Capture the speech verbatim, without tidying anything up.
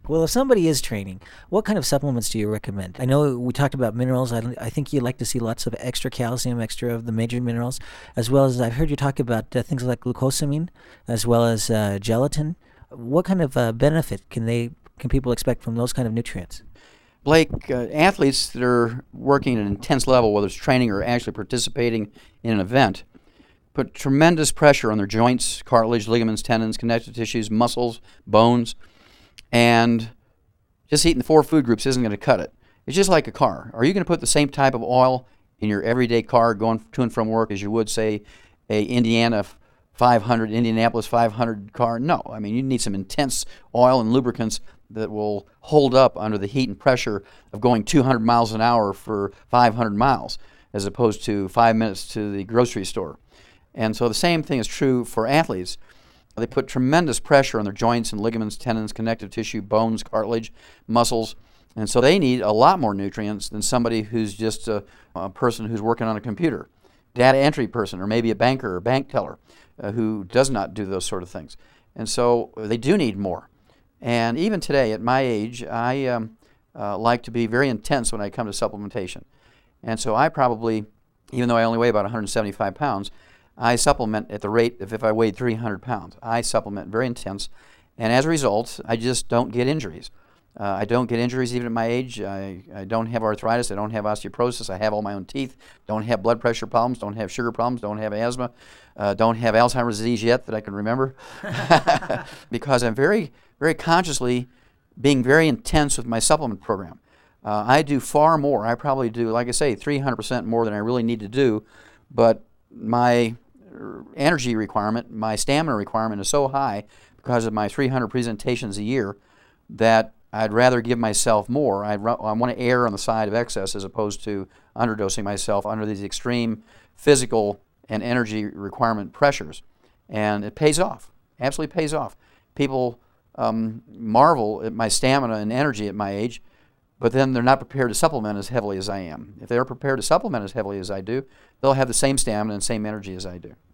Well, if somebody is training, what kind of supplements do you recommend? I know we talked about minerals. I, I think you like to see lots of extra calcium, extra of the major minerals, as well as I've heard you talk about uh, things like glucosamine, as well as uh, gelatin. What kind of uh, benefit can they can people expect from those kind of nutrients? Blake, uh, athletes that are working at an intense level, whether it's training or actually participating in an event, put tremendous pressure on their joints, cartilage, ligaments, tendons, connective tissues, muscles, bones, and just eating the four food groups isn't going to cut it. It's just like a car. Are you going to put the same type of oil in your everyday car going to and from work as you would, say, a Indiana five hundred, Indianapolis five hundred car? No. I mean, you need some intense oil and lubricants that will hold up under the heat and pressure of going two hundred miles an hour for five hundred miles as opposed to five minutes to the grocery store. And so the same thing is true for athletes. They put tremendous pressure on their joints and ligaments, tendons, connective tissue, bones, cartilage, muscles, and so they need a lot more nutrients than somebody who's just a, a person who's working on a computer, data entry person, or maybe a banker or bank teller uh, who does not do those sort of things. And so they do need more. And even today, at my age, I um, uh, like to be very intense when I come to supplementation. And so I probably, even though I only weigh about one hundred seventy-five pounds, I supplement at the rate of if I weighed three hundred pounds. I supplement very intense, and as a result, I just don't get injuries. Uh, I don't get injuries even at my age. I, I don't have arthritis. I don't have osteoporosis. I have all my own teeth. Don't have blood pressure problems. Don't have sugar problems. Don't have asthma. Uh, don't have Alzheimer's disease yet that I can remember, because I'm very, very consciously being very intense with my supplement program. Uh, I do far more. I probably do, like I say, three hundred percent more than I really need to do, but my energy requirement, my stamina requirement is so high because of my three hundred presentations a year that I'd rather give myself more. I'd, I want to err on the side of excess as opposed to underdosing myself under these extreme physical and energy requirement pressures. And it pays off, absolutely pays off. People um, marvel at my stamina and energy at my age, but then they're not prepared to supplement as heavily as I am. If they're prepared to supplement as heavily as I do, they'll have the same stamina and same energy as I do.